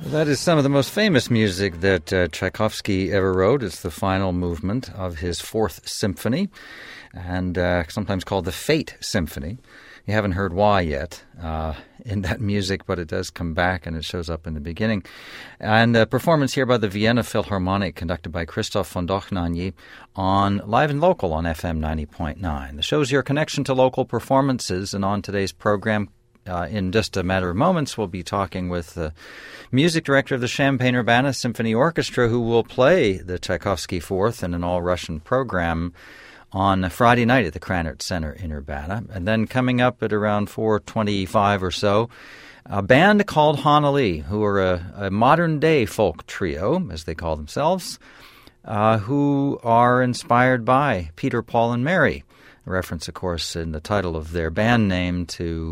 That is some of the most famous music that Tchaikovsky ever wrote. It's the final movement of his Fourth Symphony, and sometimes called the Fate Symphony. You haven't heard why yet in that music, but it does come back and it shows up in the beginning. And a performance here by the Vienna Philharmonic, conducted by Christoph von Dohnanyi, on Live and Local on FM 90.9. The show's your connection to local performances, and on today's program, in just a matter of moments, we'll be talking with the music director of the Champaign-Urbana Symphony Orchestra, who will play the Tchaikovsky Fourth in an all-Russian program on Friday night at the Krannert Center in Urbana. And then coming up at around 4:25 or so, a band called Hanali, who are a modern-day folk trio, as they call themselves, who are inspired by Peter, Paul, and Mary. A reference, of course, in the title of their band name to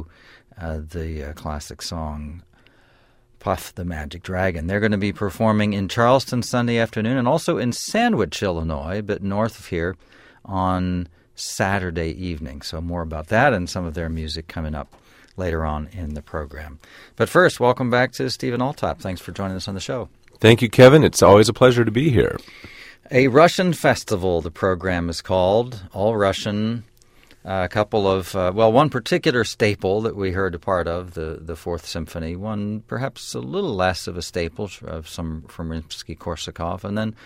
the classic song Puff the Magic Dragon. They're going to be performing in Charleston Sunday afternoon and also in Sandwich, Illinois, a bit north of here, on Saturday evening. So more about that and some of their music coming up later on in the program. But first, welcome back to Stephen Altop. Thanks for joining us on the show. Thank you, Kevin. It's always a pleasure to be here. A Russian Festival, the program is called, all Russian. A couple of, one particular staple that we heard a part of, the Fourth Symphony, one perhaps a little less of a staple, of some from Rimsky-Korsakov, and then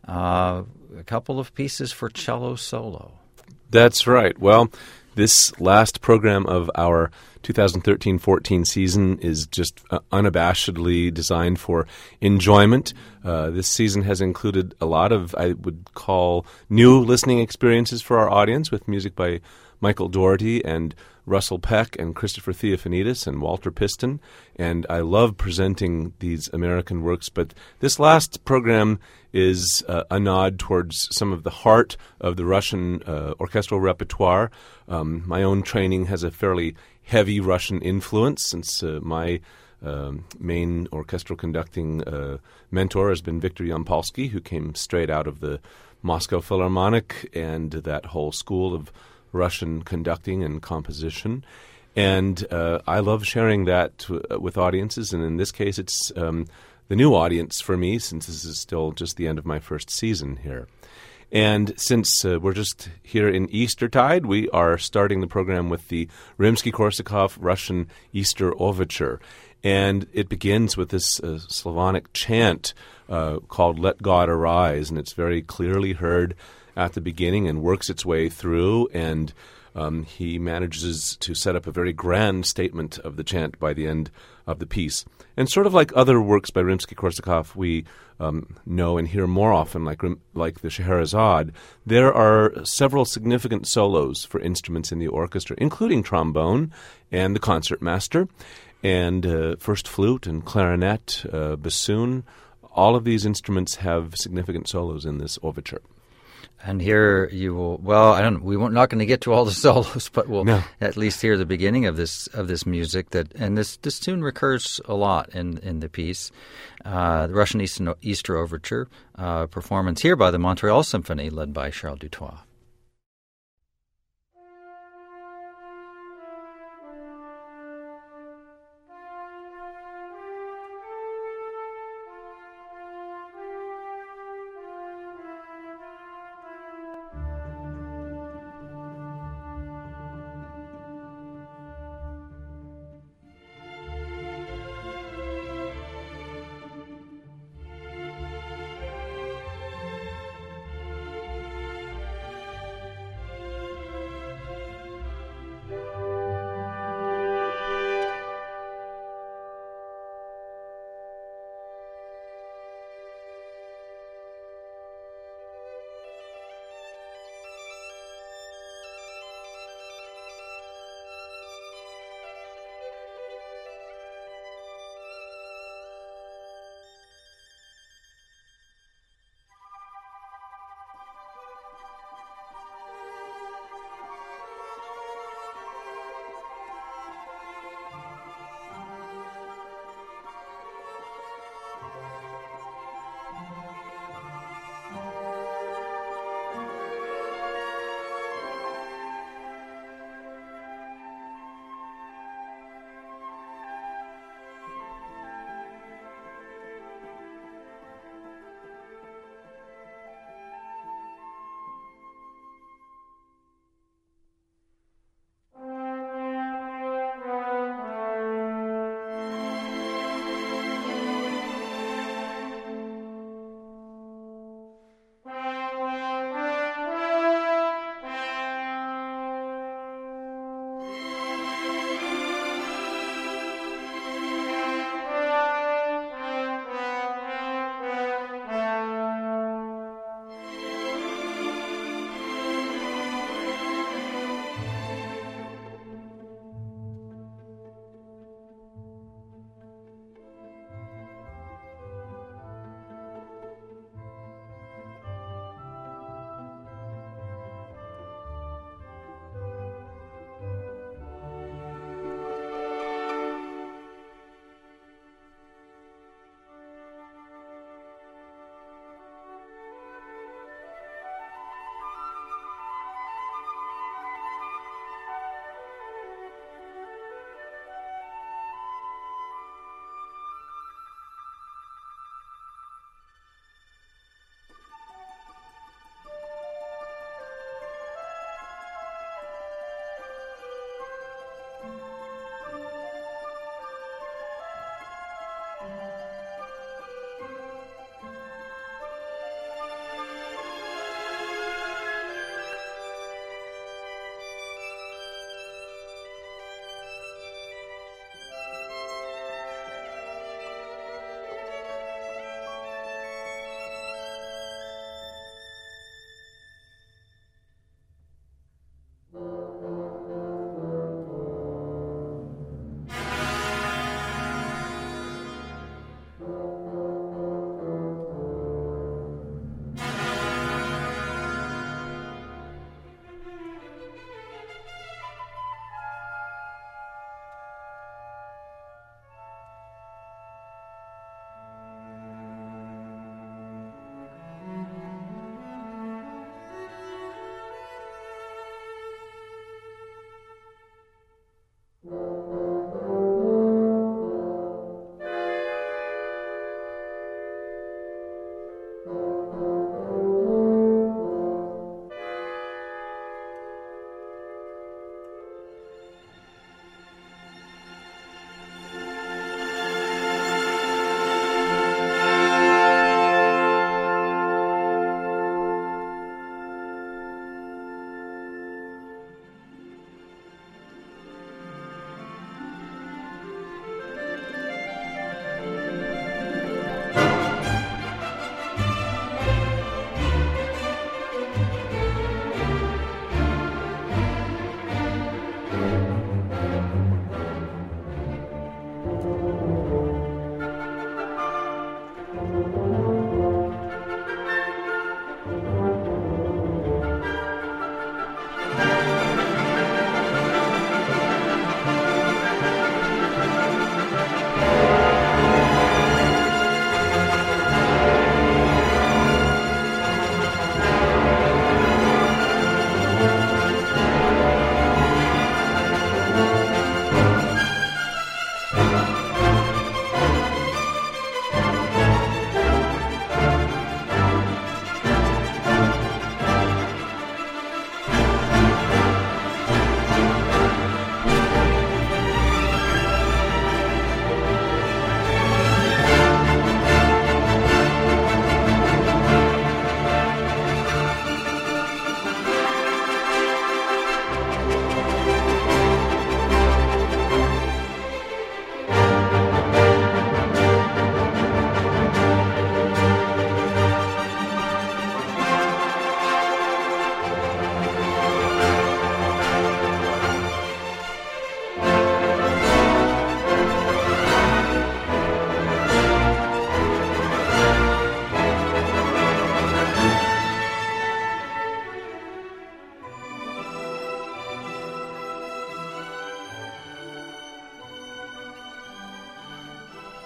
a couple of pieces for cello solo. That's right. Well, this last program of our 2013-14 season is just unabashedly designed for enjoyment. This season has included a lot of, I would call, new listening experiences for our audience, with music by Michael Dougherty and Russell Peck and Christopher Theofanidis and Walter Piston. And I love presenting these American works, but this last program is a nod towards some of the heart of the Russian orchestral repertoire. My own training has a fairly heavy Russian influence, since my main orchestral conducting mentor has been Viktor Yampolsky, who came straight out of the Moscow Philharmonic and that whole school of Russian conducting and composition. And I love sharing that with audiences, and in this case it's the new audience for me, since this is still just the end of my first season here. And since we're just here in Eastertide, we are starting the program with the Rimsky-Korsakov Russian Easter Overture. And it begins with this Slavonic chant called Let God Arise, and it's very clearly heard at the beginning and works its way through, and he manages to set up a very grand statement of the chant by the end of the piece. And sort of like other works by Rimsky-Korsakov we know and hear more often, like the Scheherazade, there are several significant solos for instruments in the orchestra, including trombone and the concertmaster, and first flute and clarinet, bassoon. All of these instruments have significant solos in this overture. And here you will, we're not going to get to all the solos, but we'll at least hear the beginning of this music. This tune recurs a lot in the piece. The Russian Easter Overture, performance here by the Montreal Symphony, led by Charles Dutoit.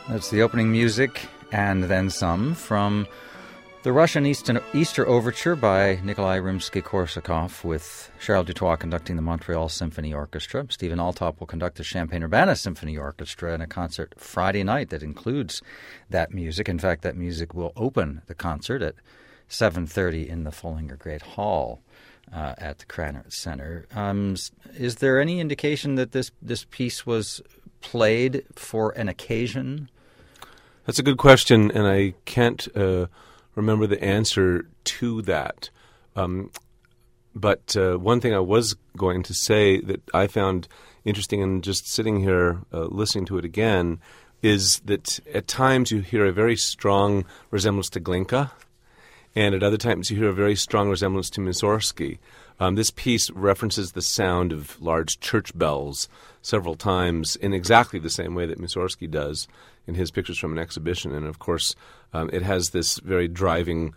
That's the opening music and then some from the Russian Easter Overture by Nikolai Rimsky-Korsakov, with Charles Dutoit conducting the Montreal Symphony Orchestra. Stephen Altop will conduct the Champaign-Urbana Symphony Orchestra in a concert Friday night that includes that music. In fact, that music will open the concert at 7:30 in the Follinger Great Hall at the Krannert Center. Is there any indication that this piece was played for an occasion? That's a good question, and I can't remember the answer to that. But one thing I was going to say that I found interesting in just sitting here listening to it again is that at times you hear a very strong resemblance to Glinka, and at other times you hear a very strong resemblance to Mussorgsky. This piece references the sound of large church bells several times in exactly the same way that Mussorgsky does in his Pictures from an Exhibition. And, of course, it has this very driving,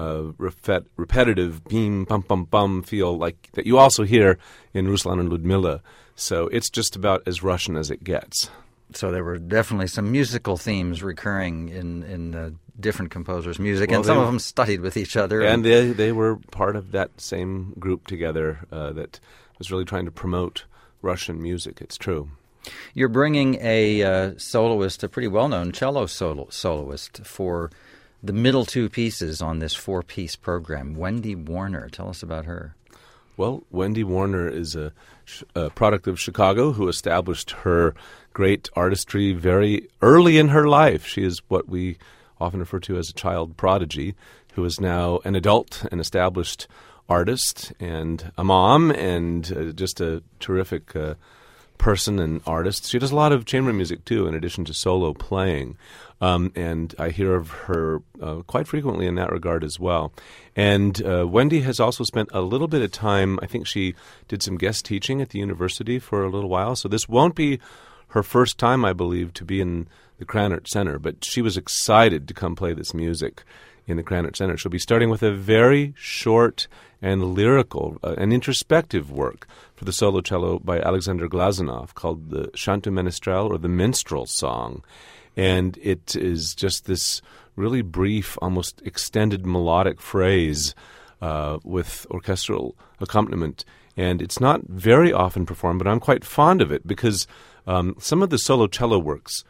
repetitive beam, bum, bum, bum feel like that you also hear in Ruslan and Ludmilla. So it's just about as Russian as it gets. So there were definitely some musical themes recurring in different composers' music, well, and some of them studied with each other. And they were part of that same group together that was really trying to promote Russian music. It's true. You're bringing a soloist, a pretty well-known cello soloist, for the middle two pieces on this four-piece program, Wendy Warner. Tell us about her. Well, Wendy Warner is a product of Chicago who established her great artistry very early in her life. She is what we often refer to as a child prodigy, who is now an adult and established artist and a mom and just a terrific person and artist. She does a lot of chamber music, too, in addition to solo playing. And I hear of her quite frequently in that regard as well. And Wendy has also spent a little bit of time, I think she did some guest teaching at the university for a little while. So this won't be her first time, I believe, to be in the Krannert Center. But she was excited to come play this music in the Krannert Center. She'll be starting with a very short and lyrical and introspective work for the solo cello by Alexander Glazunov called the Chant du Ménestrel, or the Minstrel Song. And it is just this really brief, almost extended melodic phrase with orchestral accompaniment. And it's not very often performed, but I'm quite fond of it because some of the solo cello works,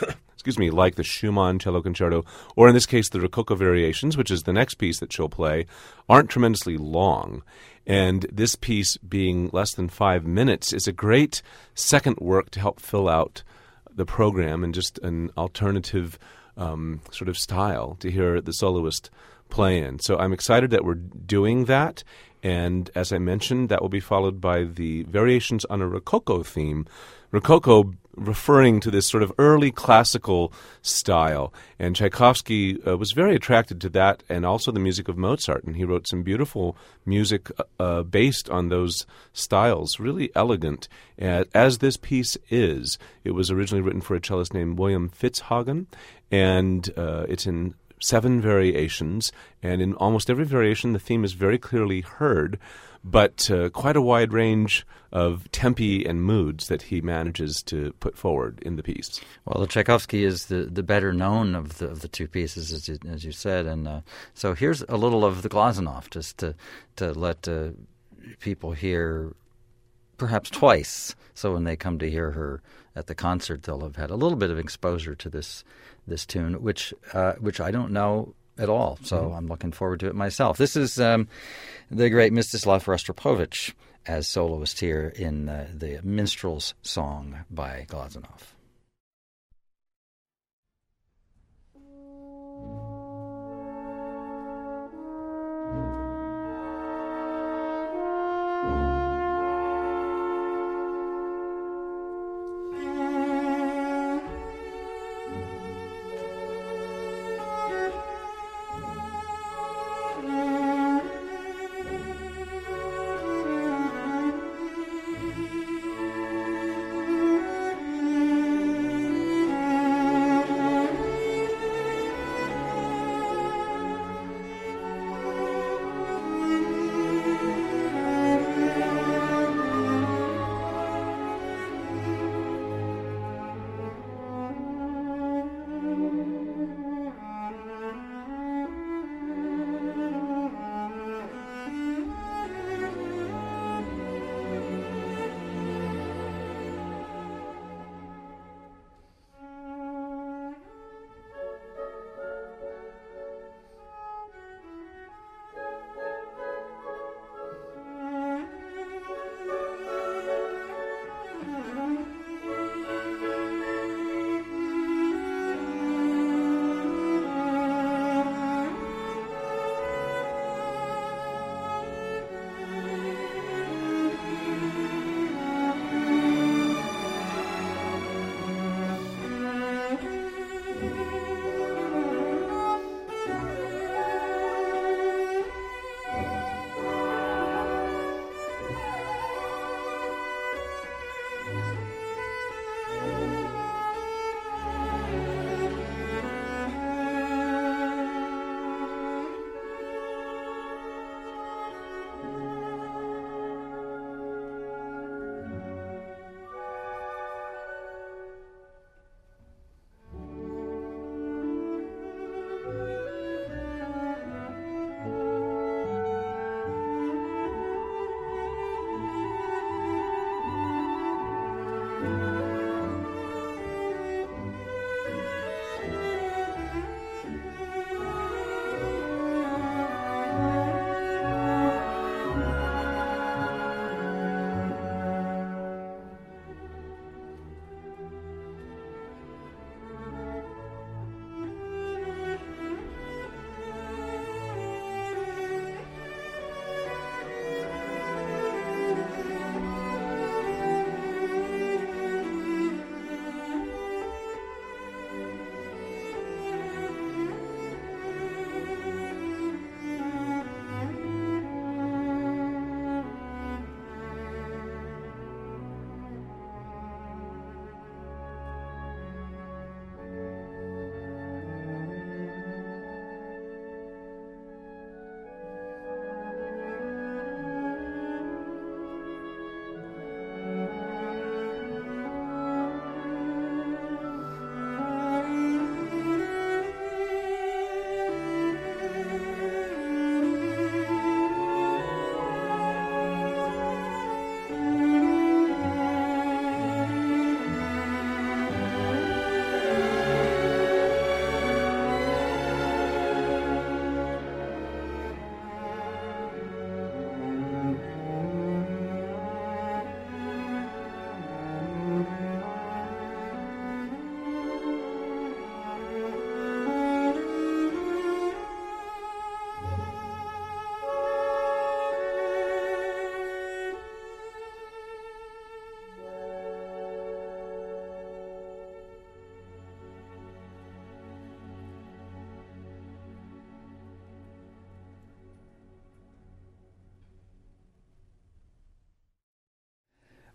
like the Schumann Cello Concerto, or in this case the Rococo Variations, which is the next piece that she'll play, aren't tremendously long. And this piece, being less than 5 minutes, is a great second work to help fill out the program and just an alternative sort of style to hear the soloist play in. So I'm excited that we're doing that. And as I mentioned, that will be followed by the Variations on a Rococo theme. Rococo referring to this sort of early classical style. And Tchaikovsky was very attracted to that and also the music of Mozart. And he wrote some beautiful music based on those styles, really elegant. As this piece is, it was originally written for a cellist named William Fitzhagen, and it's in 7 variations, and in almost every variation the theme is very clearly heard, but quite a wide range of tempi and moods that he manages to put forward in the piece. Well, Tchaikovsky is the better known of the two pieces, as you said, and so here's a little of the Glazunov, just to let people hear perhaps twice, so when they come to hear her at the concert, they'll have had a little bit of exposure to this tune, which I don't know at all. So I'm looking forward to it myself. This is the great Mstislav Rostropovich as soloist here in the Minstrel's Song by Glazunov.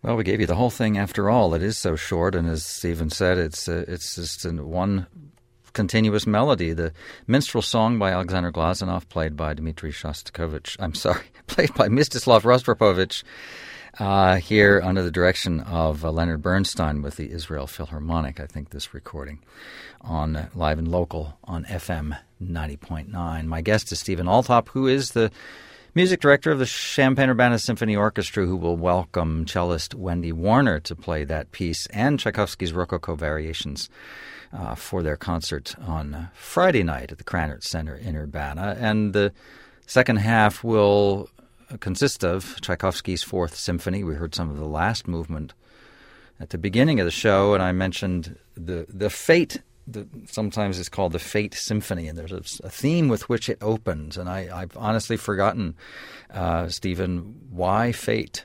Well, we gave you the whole thing after all. It is so short, and as Stephen said, it's just one continuous melody. The Minstrel Song by Alexander Glazunov, played by Dmitri Shostakovich. Played by Mstislav Rostropovich, here under the direction of Leonard Bernstein with the Israel Philharmonic. I think this recording on Live and Local on FM 90.9. My guest is Stephen Althoff, who is the music director of the Champaign-Urbana Symphony Orchestra, who will welcome cellist Wendy Warner to play that piece and Tchaikovsky's Rococo Variations for their concert on Friday night at the Krannert Center in Urbana. And the second half will consist of Tchaikovsky's Fourth Symphony. We heard some of the last movement at the beginning of the show, and I mentioned the Fate. Sometimes it's called the Fate Symphony, and there's a theme with which it opens. And I've honestly forgotten, Stephen, why Fate?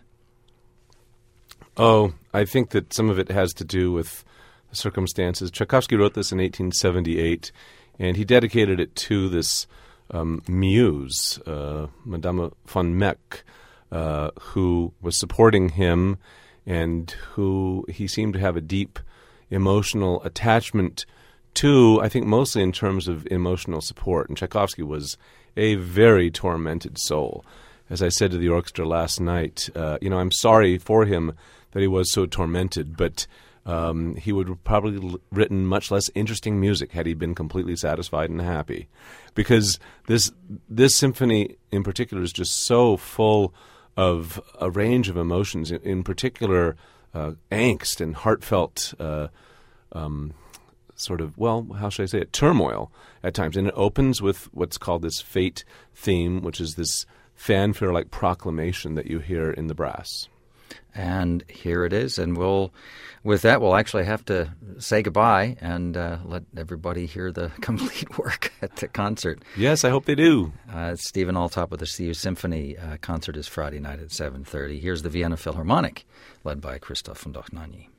Oh, I think that some of it has to do with the circumstances. Tchaikovsky wrote this in 1878, and he dedicated it to this muse, Madame von Meck, who was supporting him and who he seemed to have a deep emotional attachment to, I think mostly in terms of emotional support. And Tchaikovsky was a very tormented soul. As I said to the orchestra last night, I'm sorry for him that he was so tormented, but he would have probably written much less interesting music had he been completely satisfied and happy. Because this symphony in particular is just so full of a range of emotions, in particular angst and heartfelt how should I say it, turmoil at times. And it opens with what's called this Fate theme, which is this fanfare-like proclamation that you hear in the brass. And here it is, and with that, we'll actually have to say goodbye and let everybody hear the complete work at the concert. Yes, I hope they do. It's Stephen Althoff with the CU Symphony. Concert is Friday night at 7:30. Here's the Vienna Philharmonic, led by Christoph von Dohnanyi.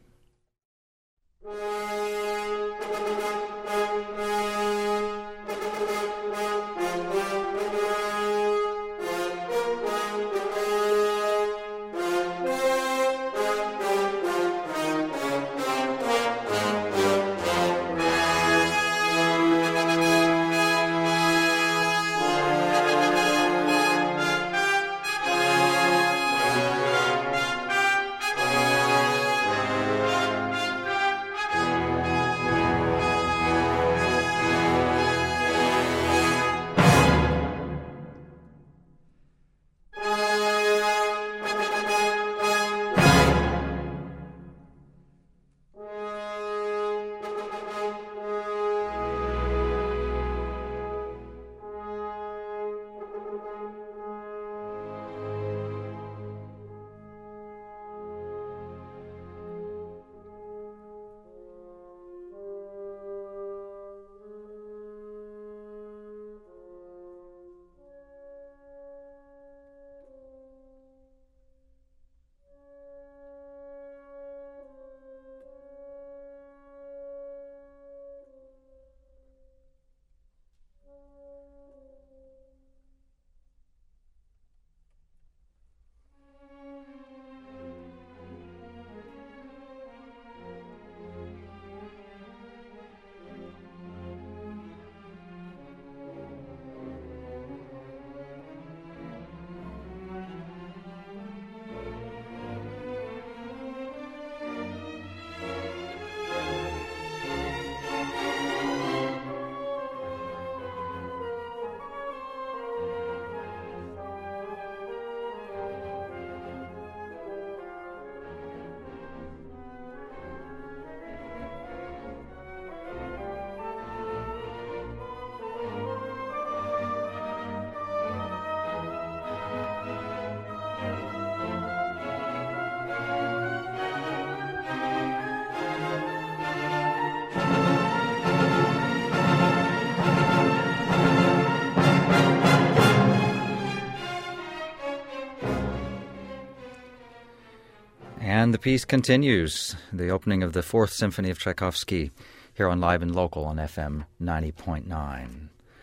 And the piece continues, the opening of the Fourth Symphony of Tchaikovsky, here on Live and Local on FM 90.9.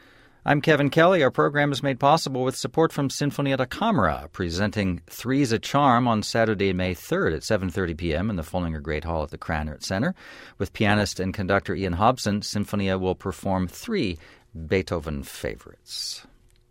I'm Kevin Kelly. Our program is made possible with support from Sinfonia da Camera, presenting Three's a Charm on Saturday, May 3rd at 7:30 p.m. in the Follinger Great Hall at the Krannert Center. With pianist and conductor Ian Hobson, Sinfonia will perform 3 Beethoven favorites.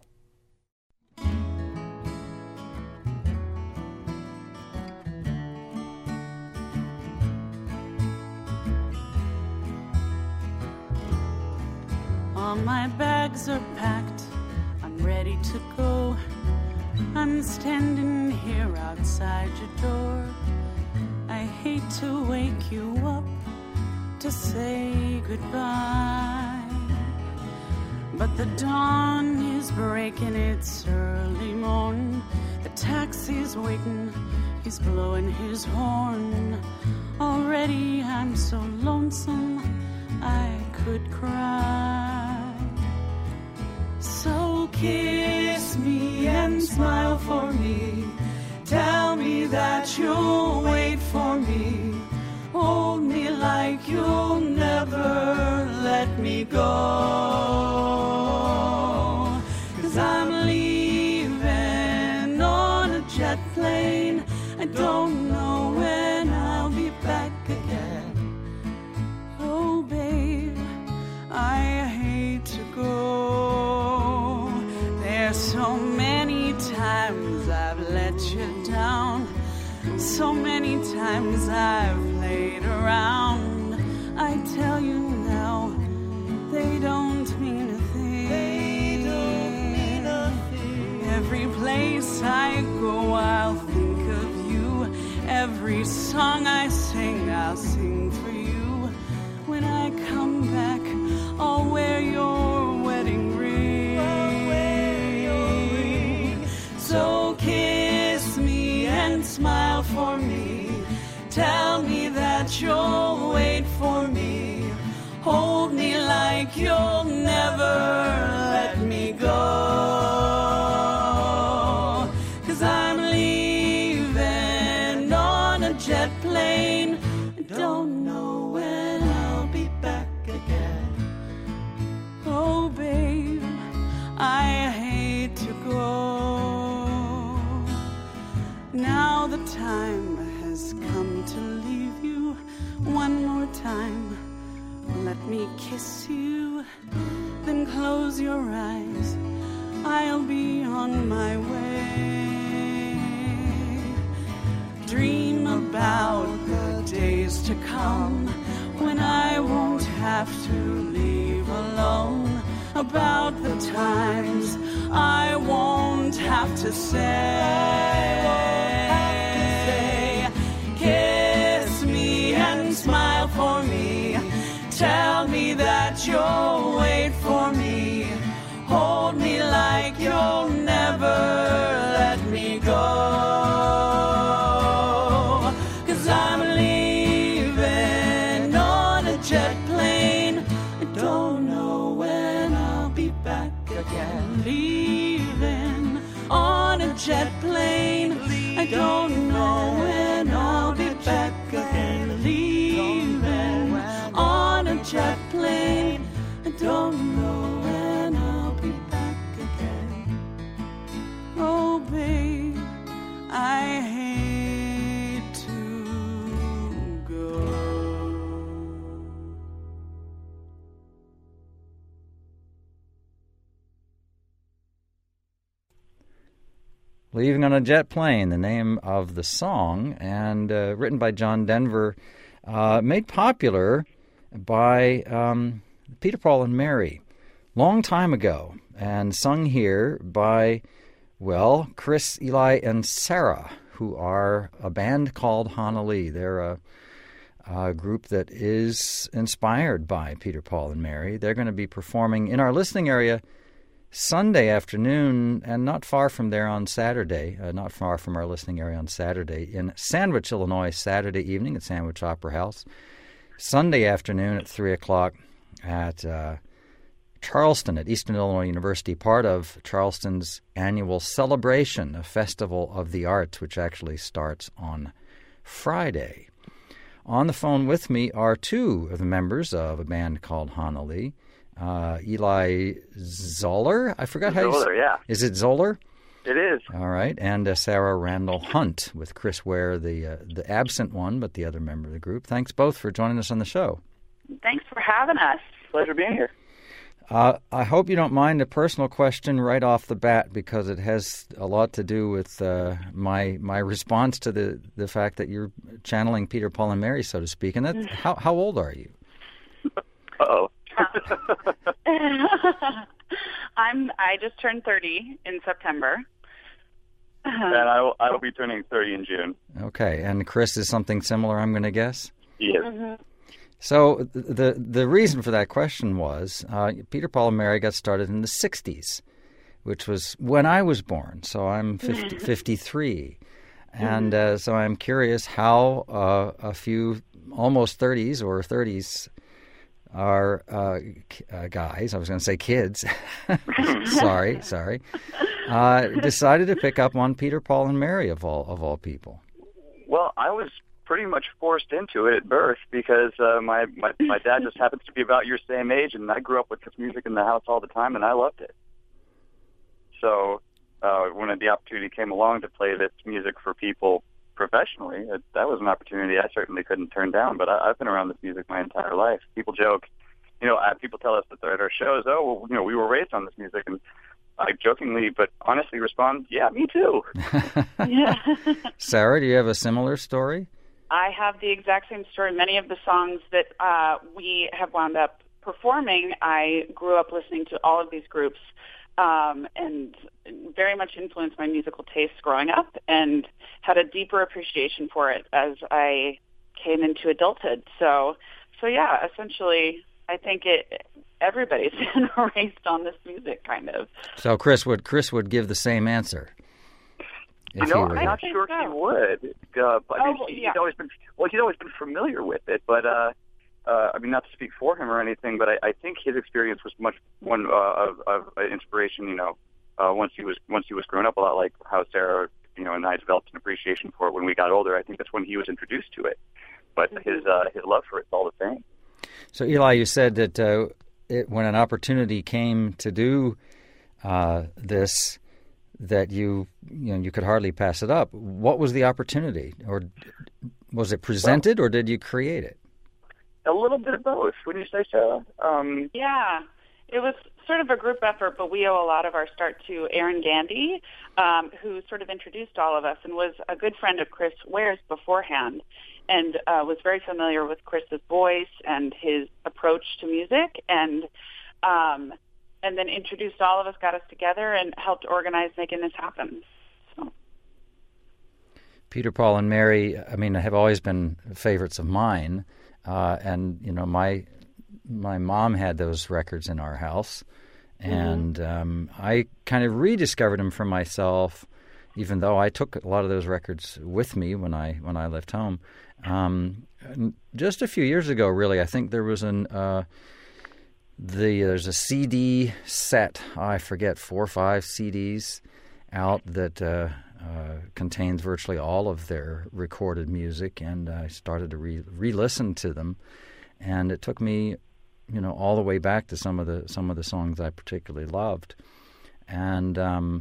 All my bags are packed, I'm ready to go. I'm standing here outside your door. I hate to wake you up to say goodbye, but the dawn is breaking, it's early morn. The taxi's waiting, he's blowing his horn. Already I'm so lonesome, I could cry. So kiss me and smile for me. Tell me that you'll wait for me. Hold me like you'll never let me go. 'Cause I'm leaving on a jet plane. I don't know when I'll be back again. Oh, babe, I hate to go. There's so many times I've let you down. So many times I've played around. I tell you now, they don't mean a thing. They don't mean a thing. Every place I go, I'll think of you. Every song I sing, I'll sing for you. When I come back, I'll wear your wedding ring. I'll wear your ring. So kiss me and smile for me. Tell me that you'll wait for me. Hold me like you'll never let me go. 'Cause I'm leaving on a jet plane. I don't know when I'll be back again. Oh, babe, I hate to go. Now the time has come to leave you. One more time, let me kiss you. Then close your eyes, I'll be on my way. Dream about the days to come when I won't have to leave alone. About the times I won't have to say. Kiss me and smile for me. Tell me that you'll wait for me. Hold me like you'll never let me go. 'Cause I'm leaving on a jet plane. I don't know when I'll be back again. Leaving on a jet plane. I don't know when I'll be back again. Leaving on a jet plane. I don't know when I'll be back again. Oh, babe, I hate to go. Leaving on a Jet Plane, the name of the song, and written by John Denver, made popular by Peter, Paul, and Mary long time ago, and sung here by, well, Chris, Eli, and Sarah, who are a band called Hana Lee. They're a group that is inspired by Peter, Paul, and Mary. They're going to be performing in our listening area Sunday afternoon, and not far from there on Saturday, not far from our listening area on Saturday, in Sandwich, Illinois, Saturday evening at Sandwich Opera House. Sunday afternoon at 3 o'clock at Charleston at Eastern Illinois University, part of Charleston's annual celebration, a festival of the arts, which actually starts on Friday. On the phone with me are two of the members of a band called Hana Lee, Eli Zoller. I forgot how you Zoller, yeah. Is it Zoller? It is. All right. And Sarah Randall Hunt with Chris Ware, the absent one, but the other member of the group. Thanks both for joining us on the show. Thanks for having us. Pleasure being here. I hope you don't mind a personal question right off the bat, because it has a lot to do with my response to the fact that you're channeling Peter, Paul, and Mary, so to speak. And that, how old are you? Uh-oh. I just turned 30 in September. And I will be turning 30 in June. Okay. And Chris is something similar, I'm going to guess? Yes. Mm-hmm. So the reason for that question was Peter, Paul, and Mary got started in the 60s, which was when I was born. So I'm 53. And so I'm curious how a few almost 30s or 30s are guys, I was going to say kids, sorry, decided to pick up on Peter, Paul, and Mary of all people. Well, I was pretty much forced into it at birth because my dad just happens to be about your same age, and I grew up with this music in the house all the time, and I loved it. So when the opportunity came along to play this music for people professionally, that was an opportunity I certainly couldn't turn down. But I've been around this music my entire life. People joke, people tell us that they're at our shows, oh, well, we were raised on this music, and I jokingly but honestly respond, yeah, me too. Yeah. Sarah, do you have a similar story? I have the exact same story. Many of the songs that we have wound up performing, I grew up listening to all of these groups, and very much influenced my musical tastes growing up, and had a deeper appreciation for it as I came into adulthood. So yeah, essentially, I think everybody's been raised on this music, kind of. So Chris would give the same answer. I'm not sure he would. He's always been familiar with it, but not to speak for him or anything, but I think his experience was much one of inspiration. Once he was growing up, a lot like how Sarah, and I developed an appreciation for it when we got older. I think that's when he was introduced to it. But his love for it's all the same. So Eli, you said that when an opportunity came to do this, that you could hardly pass it up. What was the opportunity, or was it presented, or did you create it? A little bit of both. Wouldn't you say, Sarah? Yeah, it was sort of a group effort, but we owe a lot of our start to Aaron Gandy, who sort of introduced all of us and was a good friend of Chris Ware's beforehand, and was very familiar with Chris's voice and his approach to music, and then introduced all of us, got us together, and helped organize making this happen. So. Peter, Paul, and Mary, have always been favorites of mine, and my mom had those records in our house, and I kind of rediscovered them for myself, even though I took a lot of those records with me when I left home. Just a few years ago, really, I think there was there's a CD set, I forget, 4 or 5 CDs out that contains virtually all of their recorded music, and I started to re-listen to them, and it took me, all the way back to some of the songs I particularly loved. And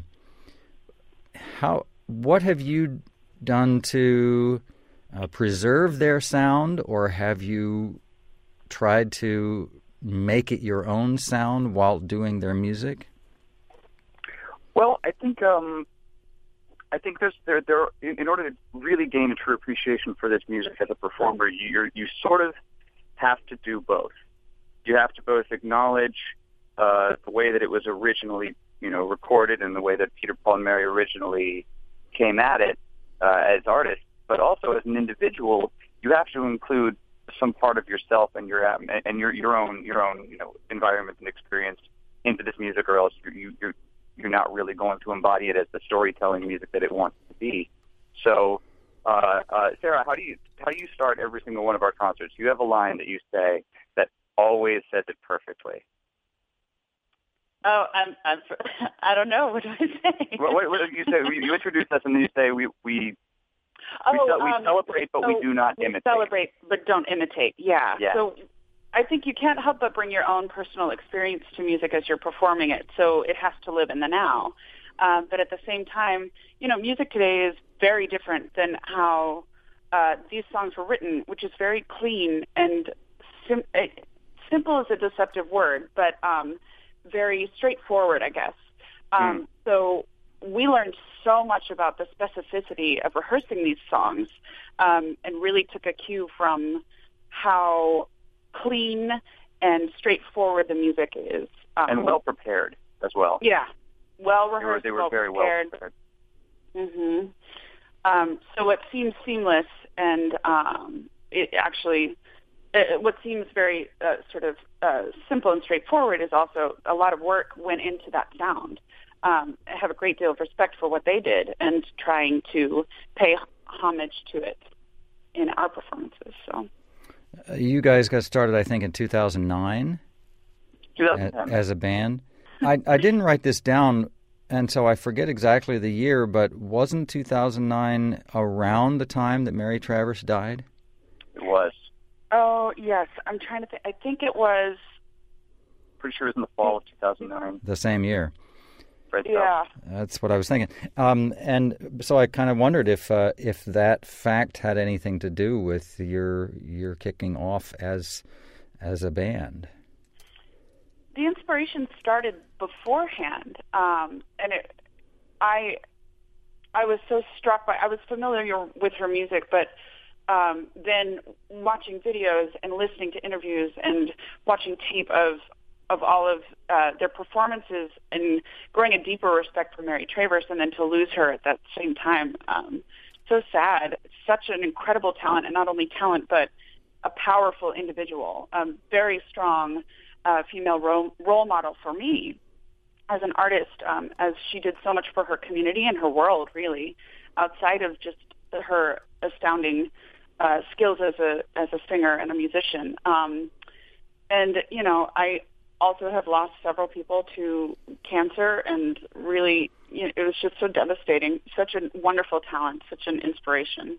what have you done to preserve their sound, or have you tried to make it your own sound while doing their music? Well, I think there's in order to really gain a true appreciation for this music as a performer, you sort of have to do both. You have to both acknowledge the way that it was originally, recorded, and the way that Peter, Paul, and Mary originally came at it as artists, but also as an individual, you have to include some part of yourself and your own environment and experience into this music, or else you're not really going to embody it as the storytelling music that it wants to be. So, Sarah, how do you start every single one of our concerts? You have a line that you say that always says it perfectly. Oh, I don't know. What do I say? What you say? You introduce us, and then you say we celebrate, but we do not imitate. Celebrate, but don't imitate. Yeah. Yeah. So I think you can't help but bring your own personal experience to music as you're performing it, so it has to live in the now. But at the same time, music today is very different than how these songs were written, which is very clean and simple is a deceptive word, but very straightforward, I guess. So we learned so much about the specificity of rehearsing these songs, and really took a cue from how clean and straightforward the music is. And well prepared as well. Yeah. Well rehearsed, they were very well prepared. So what seems seamless and what seems very simple and straightforward is also a lot of work went into that sound. I have a great deal of respect for what they did and trying to pay homage to it in our performances. So, you guys got started, I think, in 2009 as a band. I didn't write this down, and so I forget exactly the year, but wasn't 2009 around the time that Mary Travers died? It was. Oh, yes. I'm trying to think. I think it was... Pretty sure it was in the fall of 2009. The same year. Right. Yeah. That's what I was thinking. And so I kind of wondered if that fact had anything to do with your kicking off as a band. The inspiration started beforehand, and I was so struck by. I was familiar with her music, but then watching videos and listening to interviews and watching tape of all of their performances and growing a deeper respect for Mary Travers, and then to lose her at that same time. So sad. Such an incredible talent, and not only talent, but a powerful individual. Very strong female role model for me as an artist, as she did so much for her community and her world, really, outside of just her astounding skills as a singer and a musician. And I also have lost several people to cancer, and really, it was just so devastating. Such a wonderful talent, such an inspiration.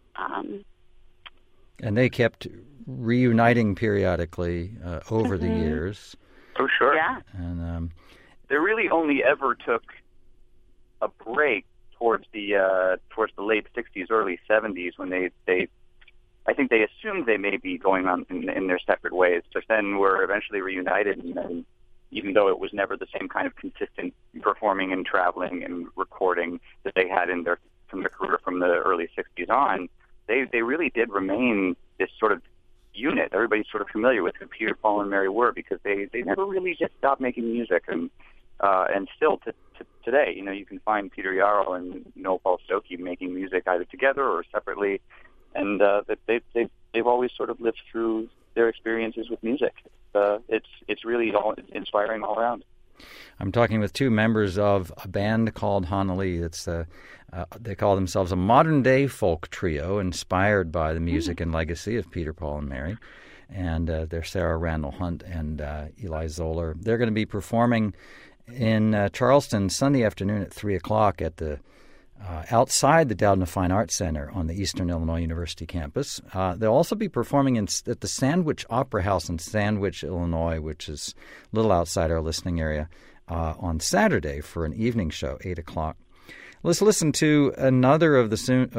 And they kept reuniting periodically over the years. Oh, sure. Yeah. And they really only ever took a break towards the late 60s, early 70s, when they I think they assumed they may be going on in their separate ways, but then were eventually reunited. And even though it was never the same kind of consistent performing and traveling and recording that they had from their career from the early 60s on, they really did remain this sort of unit. Everybody's sort of familiar with who Peter, Paul, and Mary were, because they never really just stopped making music. And still to today, you can find Peter Yarrow and Noel Paul Stokoe making music either together or separately. And they've always sort of lived through their experiences with music. It's really inspiring all around. I'm talking with two members of a band called Hana Lee. It's they call themselves a modern-day folk trio inspired by the music and legacy of Peter, Paul, and Mary. And they're Sarah Randall Hunt and Eli Zoller. They're going to be performing in Charleston Sunday afternoon at 3 o'clock at the outside the Doudna Fine Arts Center on the Eastern Illinois University campus. They'll also be performing at the Sandwich Opera House in Sandwich, Illinois, which is a little outside our listening area, on Saturday for an evening show, 8 o'clock. Let's listen to another of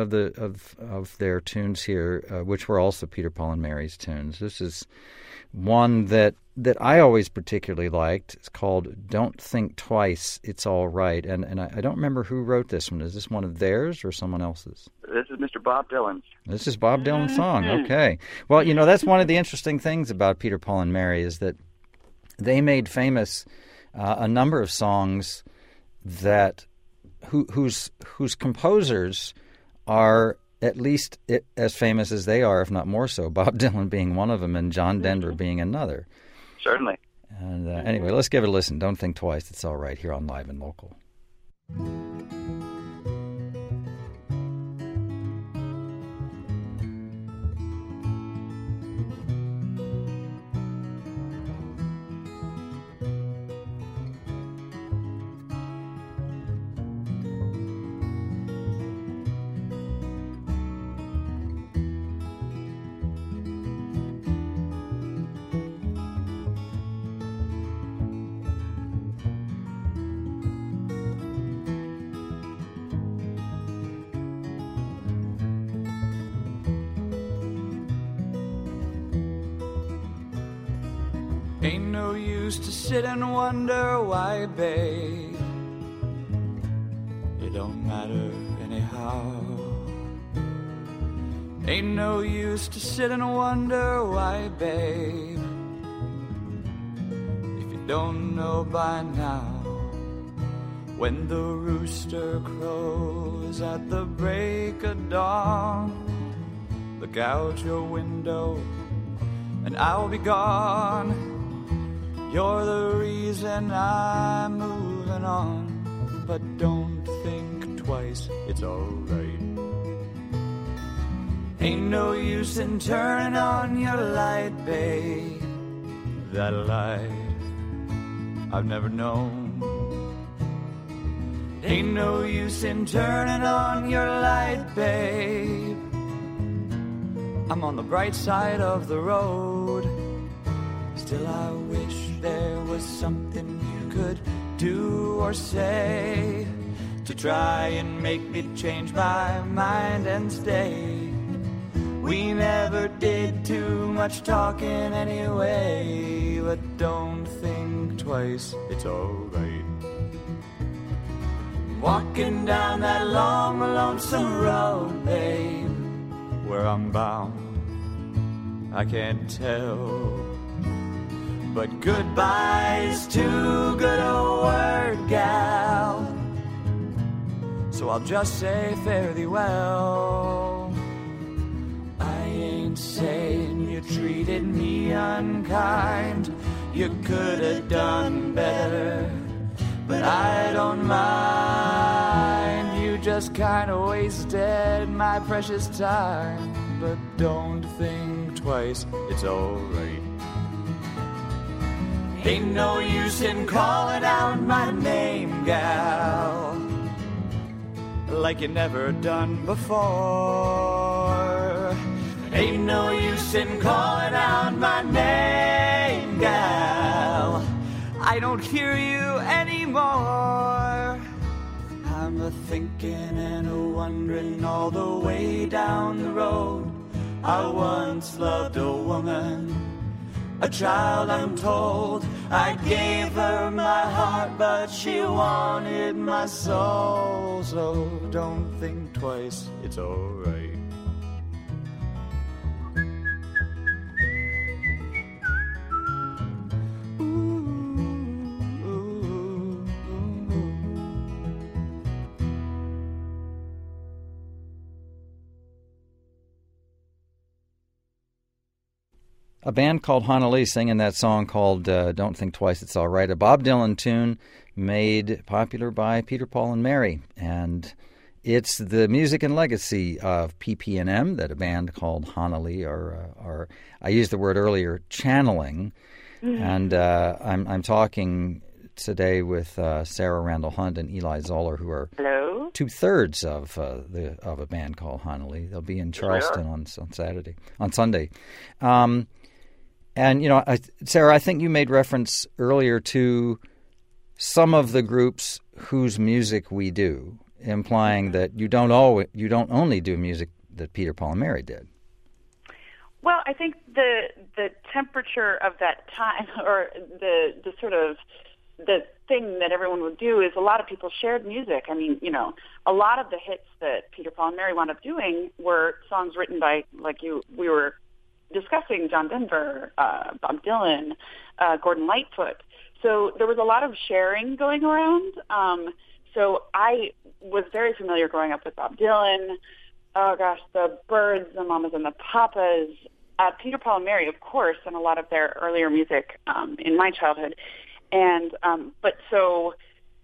their tunes here, which were also Peter, Paul, and Mary's tunes. This is one that I always particularly liked. It's called "Don't Think Twice, It's All Right," and I don't remember who wrote this one. Is this one of theirs or someone else's? This is Mr. Bob Dylan's. This is Bob Dylan's song. Okay. Well, that's one of the interesting things about Peter, Paul, and Mary is that they made famous a number of songs that whose composers are at least as famous as they are, if not more so. Bob Dylan being one of them, and John Denver being another. Certainly. And anyway, let's give it a listen. Don't Think Twice, It's All Right, here on Live and Local. Ain't no use to sit and wonder why, babe. It don't matter anyhow. Ain't no use to sit and wonder why, babe. If you don't know by now, when the rooster crows at the break of dawn, look out your window and I'll be gone. You're the reason I'm moving on, but don't think twice, it's alright. Ain't no use in turning on your light, babe. That light I've never known. Ain't no use in turning on your light, babe. I'm on the bright side of the road. Still I wish there was something you could do or say to try and make me change my mind and stay. We never did too much talking anyway, but don't think twice, it's alright. Walking down that long, lonesome road, babe, where I'm bound, I can't tell. But goodbye's too good a word, gal, so I'll just say fare thee well. I ain't saying you treated me unkind, you could have done better, but I don't mind. You just kinda wasted my precious time, but don't think twice, it's alright. Ain't no use in calling out my name, gal, like you never done before. Ain't no use in calling out my name, gal, I don't hear you anymore. I'm a-thinking and a-wondering all the way down the road. I once loved a woman, a child I'm told. I gave her my heart, but she wanted my soul. So don't think twice, it's alright. A band called Hanali singing that song called Don't Think Twice, It's All Right, a Bob Dylan tune made popular by Peter, Paul, and Mary. And it's the music and legacy of PP&M that a band called Hanali are I used the word earlier, channeling. Mm-hmm. And I'm talking today with Sarah Randall Hunt and Eli Zoller, who are two-thirds of a band called Hanali. They'll be in Charleston on Sunday. And, you know, Sarah, I think you made reference earlier to some of the groups whose music we do, implying that you don't only do music that Peter, Paul, and Mary did. Well, I think the temperature of that time, or the sort of the thing that everyone would do, is a lot of people shared music. I mean, you know, a lot of the hits that Peter, Paul, and Mary wound up doing were songs written by, we were discussing, John Denver, Bob Dylan, Gordon Lightfoot. So there was a lot of sharing going around. So I was very familiar growing up with Bob Dylan. Oh gosh, the Byrds, the Mamas and the Papas, Peter, Paul, and Mary, of course, and a lot of their earlier music in my childhood. And but so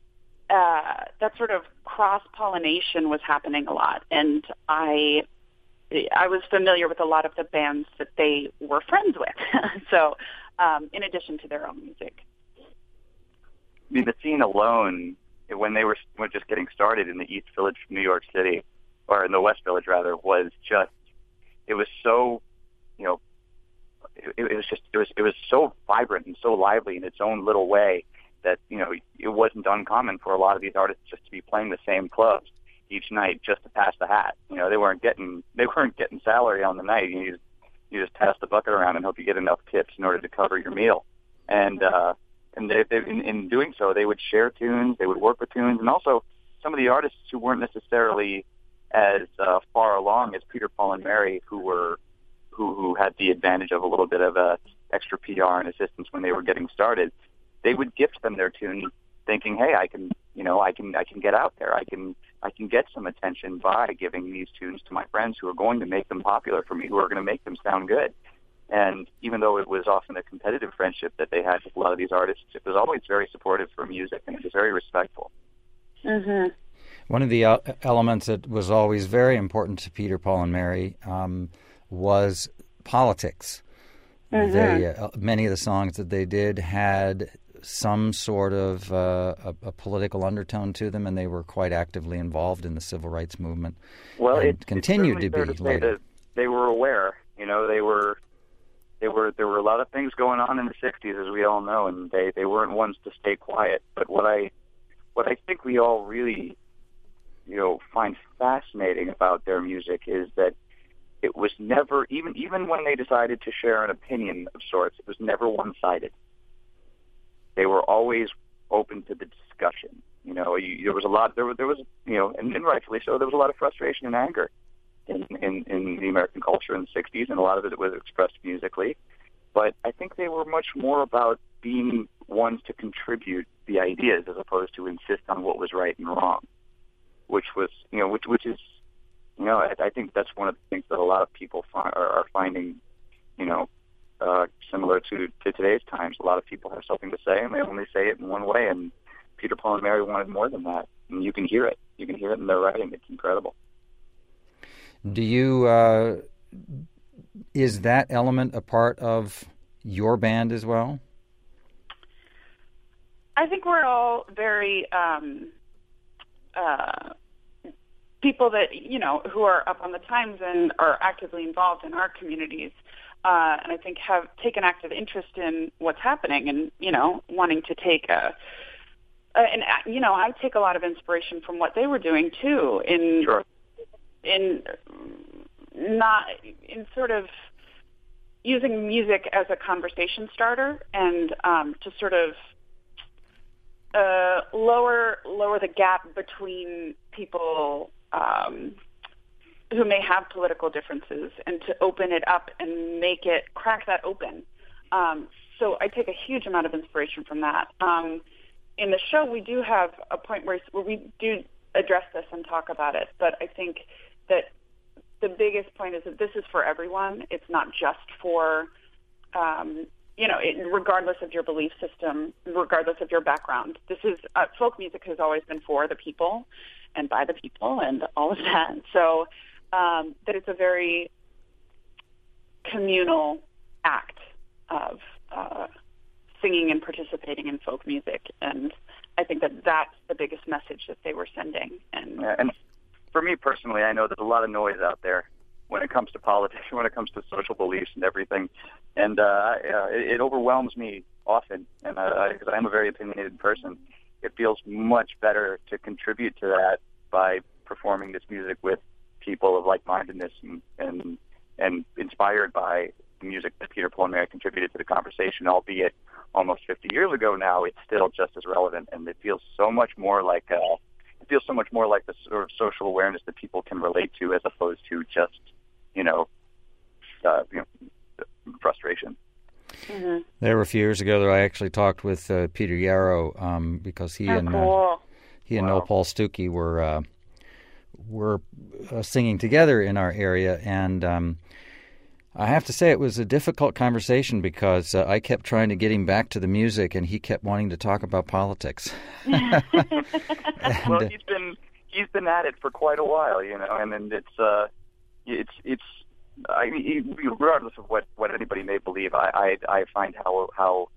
that sort of cross-pollination was happening a lot, and I was familiar with a lot of the bands that they were friends with. So, in addition to their own music. I mean, the scene alone, when they were just getting started in the East Village of New York City, or in the West Village rather, was just, it was so, you know, it was so vibrant and so lively in its own little way that, you know, it wasn't uncommon for a lot of these artists just to be playing the same clubs each night just to pass the hat. You know, they weren't getting salary on the night. You just pass the bucket around and hope you get enough tips in order to cover your meal. in doing so, they would share tunes, they would work with tunes, and also some of the artists who weren't necessarily as far along as Peter, Paul, and Mary, who had the advantage of a little bit of extra PR and assistance when they were getting started, they would gift them their tune, thinking, "Hey, I can get out there. I can get some attention by giving these tunes to my friends who are going to make them popular for me, who are going to make them sound good." And even though it was often a competitive friendship that they had with a lot of these artists, it was always very supportive for music, and it was very respectful. Mm-hmm. One of the elements that was always very important to Peter, Paul, and Mary was politics. Mm-hmm. Many of the songs that they did had some sort of a political undertone to them, and they were quite actively involved in the civil rights movement. Well, it continued to be later. That they were aware. There were a lot of things going on in the '60s, as we all know, and they weren't ones to stay quiet. But what I think we all really find fascinating about their music is that it was never, even when they decided to share an opinion of sorts, it was never one-sided. They were always open to the discussion. There was a lot, there was, and rightfully so, there was a lot of frustration and anger in the American culture in the '60s, and a lot of it was expressed musically. But I think they were much more about being ones to contribute the ideas as opposed to insist on what was right and wrong, which was, which is, I think that's one of the things that a lot of people are finding, similar to today's times. A lot of people have something to say, and they only say it in one way. And Peter, Paul, and Mary wanted more than that, and you can hear it. You can hear it in their writing. It's incredible. Do you? Is that element a part of your band as well? I think we're all very people that, who are up on the times and are actively involved in our communities, and I think have taken active interest in what's happening and, wanting to take I take a lot of inspiration from what they were doing too Sure. in sort of using music as a conversation starter and to sort of lower the gap between people who may have political differences, and to open it up and crack that open. So I take a huge amount of inspiration from that. In the show, we do have a point where we do address this and talk about it, but I think that the biggest point is that this is for everyone. It's not just for, regardless of your belief system, regardless of your background. This is, folk music has always been for the people and by the people and all of that. So that it's a very communal act of singing and participating in folk music. And I think that that's the biggest message that they were sending. And for me personally, I know there's a lot of noise out there when it comes to politics, when it comes to social beliefs and everything. And it overwhelms me often, and because I'm a very opinionated person. It feels much better to contribute to that by performing this music with people of like-mindedness and inspired by the music that Peter, Paul, and Mary contributed to the conversation, albeit almost 50 years ago now. It's still just as relevant, and it feels so much more like the sort of social awareness that people can relate to, as opposed to just frustration. Mm-hmm. There were a few years ago that I actually talked with Peter Yarrow because he and cool. Noel Paul Stuckey were singing together in our area, and I have to say it was a difficult conversation because I kept trying to get him back to the music, and he kept wanting to talk about politics. Well, he's been at it for quite a while, and it's. I mean, regardless of what anybody may believe, I find how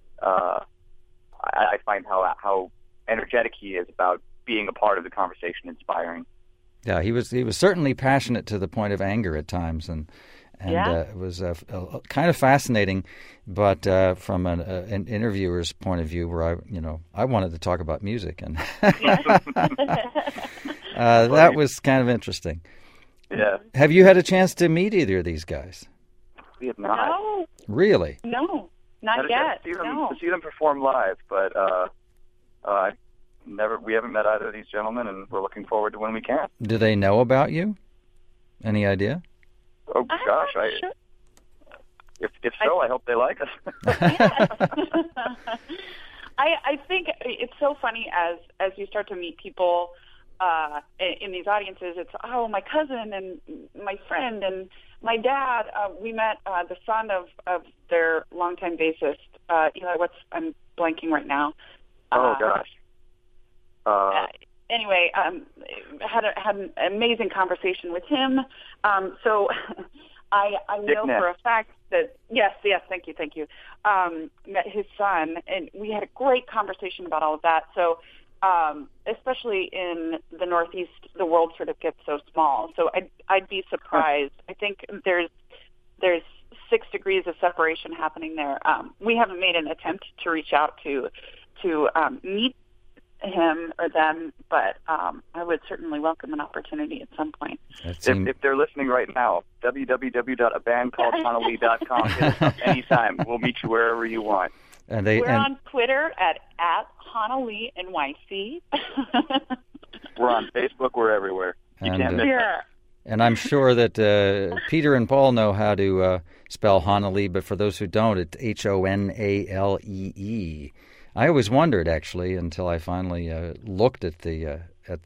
energetic he is about being a part of the conversation, inspiring. Yeah, he was certainly passionate to the point of anger at times, and it was kind of fascinating. But from an interviewer's point of view, where I wanted to talk about music, and that was kind of interesting. Yeah. Have you had a chance to meet either of these guys? We have not. No. Really? No. Not yet. To see them perform live, but we haven't met either of these gentlemen, and we're looking forward to when we can. Do they know about you? Any idea? Oh gosh, sure. If so, I hope they like us. I think it's so funny as you start to meet people in these audiences. It's my cousin and my friend and my dad. We met the son of their longtime bassist, Eli. I'm blanking right now. Oh gosh. Anyway, had an amazing conversation with him. So I know for a fact that yes, thank you. Met his son, and we had a great conversation about all of that. So, especially in the Northeast, the world sort of gets so small. So I'd be surprised. I think there's 6 degrees of separation happening there. We haven't made an attempt to reach out to meet him or them, but I would certainly welcome an opportunity at some point. If they're listening right now, www.abandcalledhannalee.com. Hit us up anytime. We'll meet you wherever you want. We're on Twitter at Hannalee NYC. We're on Facebook. We're everywhere. You can't miss us. And I'm sure that Peter and Paul know how to spell Hannalee, but for those who don't, it's Honalee. I always wondered, actually, until I finally looked at the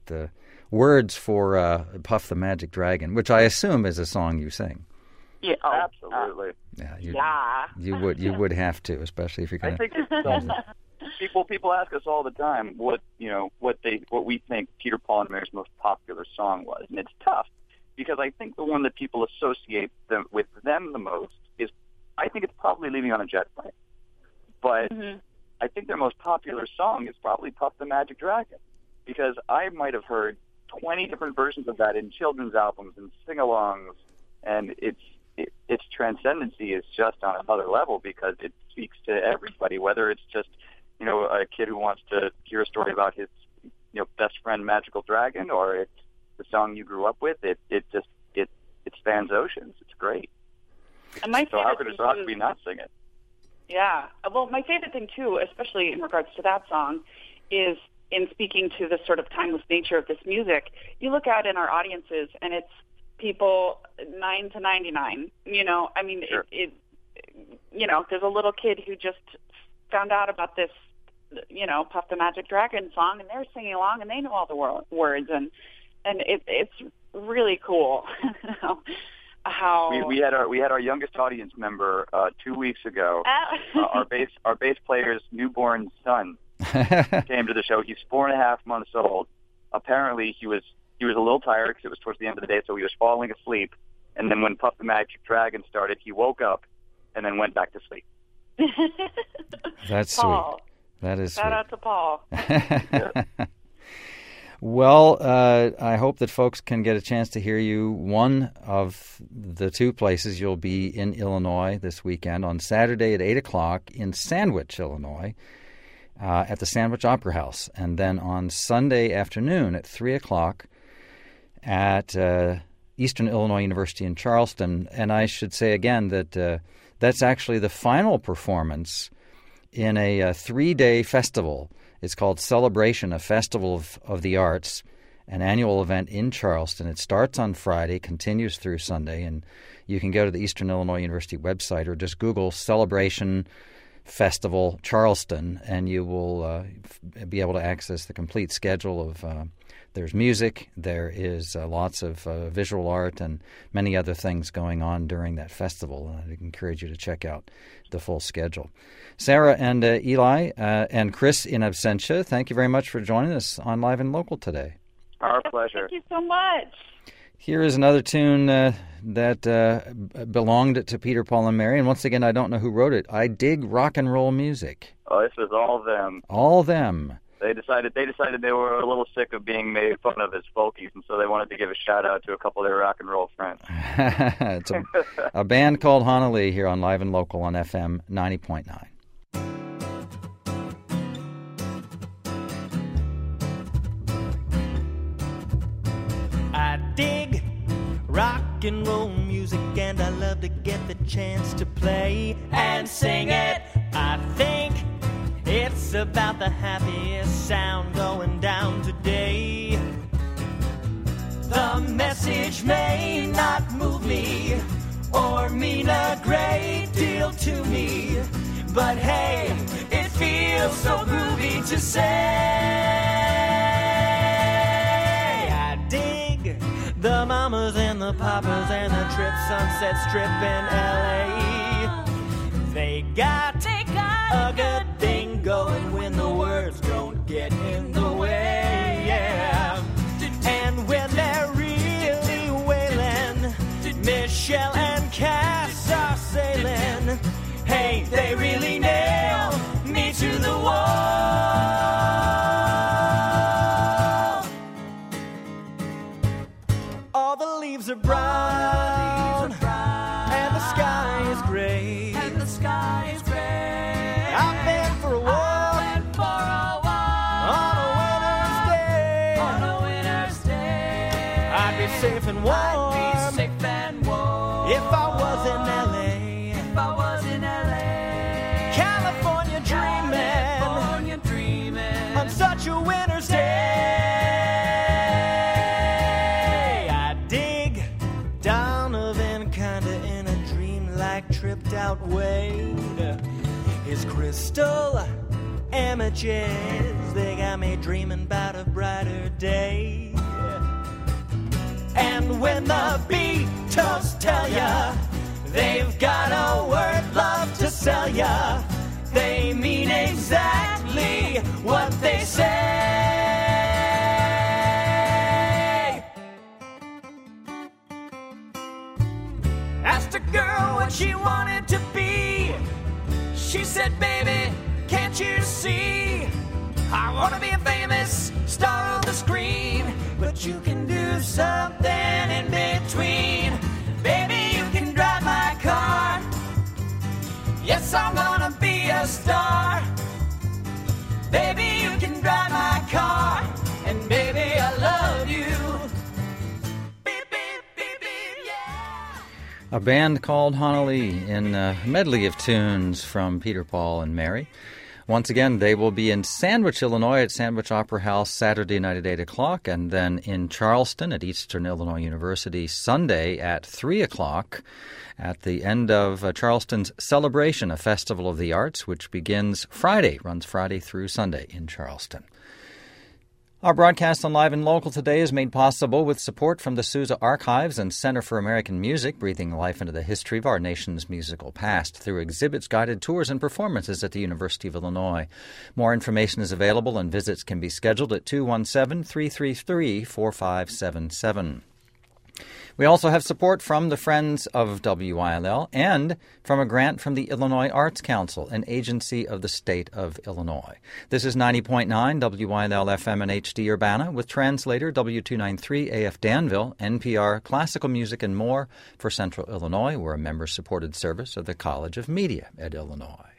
words for Puff the Magic Dragon, which I assume is a song you sing. Yeah, absolutely. You would have to, especially if you're going to. I think people ask us all the time what we think Peter, Paul, and Mary's most popular song was, and it's tough because I think the one that people associate with them the most is, I think it's probably Leaving on a Jet Plane, but. Mm-hmm. I think their most popular song is probably Puff the Magic Dragon, because I might have heard 20 different versions of that in children's albums and sing-alongs, and its transcendency is just on another level because it speaks to everybody, whether it's just a kid who wants to hear a story about his best friend Magical Dragon, or it's the song you grew up with. It spans oceans. It's great. And so how could we not sing it? Yeah. Well, my favorite thing, too, especially in regards to that song, is in speaking to the sort of timeless nature of this music, you look out in our audiences, and it's people 9 to 99. Sure. There's a little kid who just found out about this, Puff the Magic Dragon song, and they're singing along, and they know all the words, and it's really cool. How we had our youngest audience member 2 weeks ago. Our bass player's newborn son came to the show. He's 4.5 months old. Apparently, he was a little tired because it was towards the end of the day, so he was falling asleep. And then when Puff the Magic Dragon started, he woke up and then went back to sleep. That's Paul. Sweet. That is Shout out to Paul. Well, I hope that folks can get a chance to hear you. One of the 2 places you'll be in Illinois this weekend, on Saturday at 8 o'clock in Sandwich, Illinois, at the Sandwich Opera House. And then on Sunday afternoon at 3 o'clock at Eastern Illinois University in Charleston. And I should say again that that's actually the final performance in a 3-day festival. It's called Celebration, a Festival of the Arts, an annual event in Charleston. It starts on Friday, continues through Sunday, and you can go to the Eastern Illinois University website or just Google Celebration Festival Charleston, and you will be able to access the complete schedule of there's music, there is lots of visual art and many other things going on during that festival. And I'd encourage you to check out the full schedule. Sarah and Eli and Chris in absentia, thank you very much for joining us on Live and Local today. Our pleasure. Thank you so much. Here is another tune that belonged to Peter, Paul, and Mary. And once again, I don't know who wrote it. I dig rock and roll music. Oh, this was all them. All them. They decided they were a little sick of being made fun of as folkies, and so they wanted to give a shout-out to a couple of their rock and roll friends. It's a band called Hannalee here on Live and Local on FM 90.9. I dig rock and roll music, and I love to get the chance to play and sing it. about the happiest sound going down today. The message may not move me or mean a great deal to me, but hey, it feels so groovy to say. I dig the mamas and the papas and the trip Sunset Strip in L.A. They got a good thing going when the words don't get in the way, yeah. And when they're really wailing, Michelle and Cass are sailing. Hey, they really nail me to the wall. All the leaves are brown, and the sky is gray. I've been for a walk on a winter's day. I'd be safe and warm if I was in LA. California dreaming on such a winter's day. I dig Donovan kinda in a dream-like tripped out way. His crystal images, they got me dreaming about a brighter day. And when the Beatles tell ya they've got a word love to sell ya, they mean exactly what they say. Asked a girl what she wanted to be. She said, baby, can't you see? I want to be a famous star on the screen, but you can do something in between. Baby, you can drive my car. Yes, I'm gonna be a star. Baby, you can drive my car. And baby, I love you. Beep, beep, beep, beep, yeah. A band called Honolulu in a medley of tunes from Peter, Paul, and Mary. Once again, they will be in Sandwich, Illinois at Sandwich Opera House Saturday night at 8 o'clock, and then in Charleston at Eastern Illinois University Sunday at 3 o'clock at the end of Charleston's Celebration, a festival of the arts, which begins Friday, runs Friday through Sunday in Charleston. Our broadcast on Live and Local today is made possible with support from the Sousa Archives and Center for American Music, breathing life into the history of our nation's musical past through exhibits, guided tours, and performances at the University of Illinois. More information is available and visits can be scheduled at 217-333-4577. We also have support from the Friends of WILL and from a grant from the Illinois Arts Council, an agency of the state of Illinois. This is 90.9 WILL FM and HD Urbana with translator W293 AF Danville, NPR, classical music, and more for Central Illinois. We're a member-supported service of the College of Media at Illinois.